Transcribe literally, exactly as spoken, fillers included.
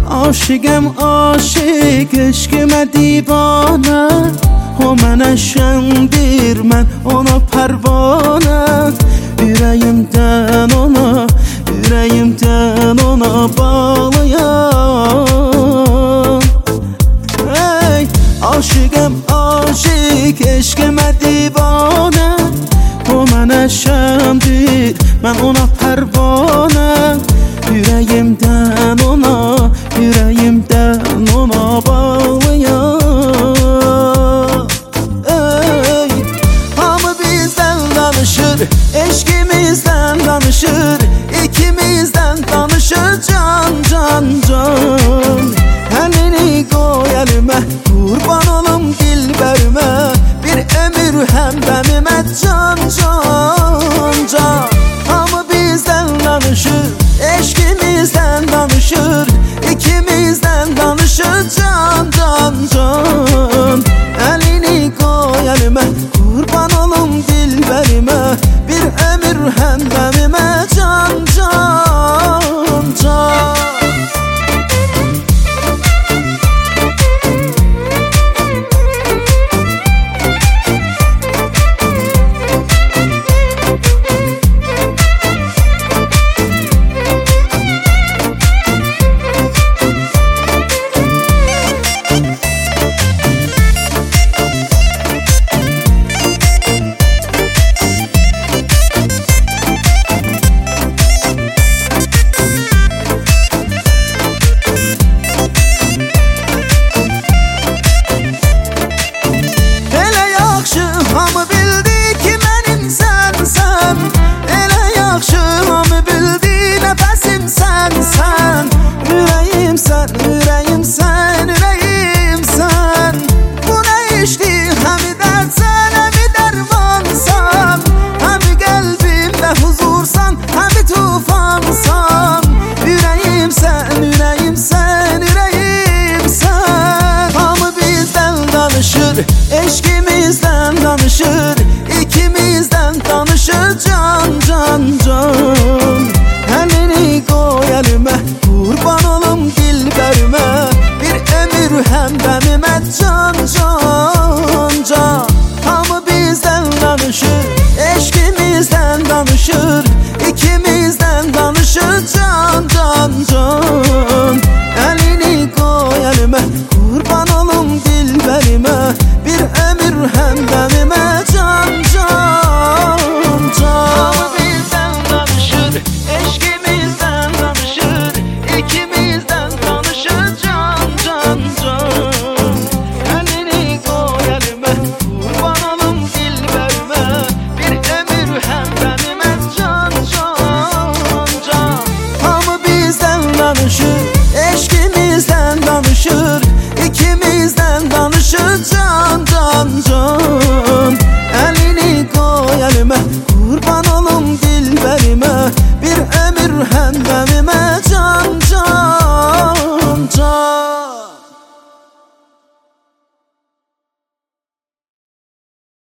Aşıqəm aşıq, eşqimə divanə. O mənə şəndir, mən ona pərvanə. Ürəyimdən ona, ürəyimdən ona bağlıyam. Ey, aşıqəm aşıq, eşqimə divanə. O mənə şəndir, mən ona pərvanə. Ürəyimdən ona, ürəyimdən ona bağlıyam. Ey, hamı bizdən danışır, eşqimizdən danışır. İkimizdən danışır can, can, can. Əlini qoy əlimə, qurban olum dilbərimə. Bir ömür həmdəmimə can, can, can. Hamı bizdən danışır, eşqimizdən danışır. İkimizdən danışır can, can, can. Əlini qoy əlimə, qurban olum dilbərimə. Bir ömür həmdəmimə can, can, can. Hamı bildi ki mənim sənsən. Elə yaxşı hamı bildi nəfəsim sənsən. Ürəyimsən, ürəyimsən, ürəyimsən. Bu nə işdir, həmi dərdsən, həmi dərmansan. Həmi qəlbimdə huzursan, həmi tufansan. Ürəyimsən, ürəyimsən, ürəyimsən. Hamı bizdən danışır, eşqimizdən danışır. İkimizdən danışır can, can, can. Əlini qoy əlimə, qurban olum dilbərimə. Bir ömür həmdəmimə can, can, can. Hamı bizdən danışır, eşqimizdən danışır. İkimizdən danışır can, can, can. Əlini qoy əlimə, qurban olum dilbərimə. Bir ömür həmdəmimə can, can, can. Hamı bizdən danışır, eşqimizdən danışır. İkimizdən danışır can, can, can. Əlini qoy əlimə, qurban olum dilbərimə. Bir ömür həmdəmimə can, can, can. Hamı bizdən danışır, eşqimizdən danışır. İkimizdən danışır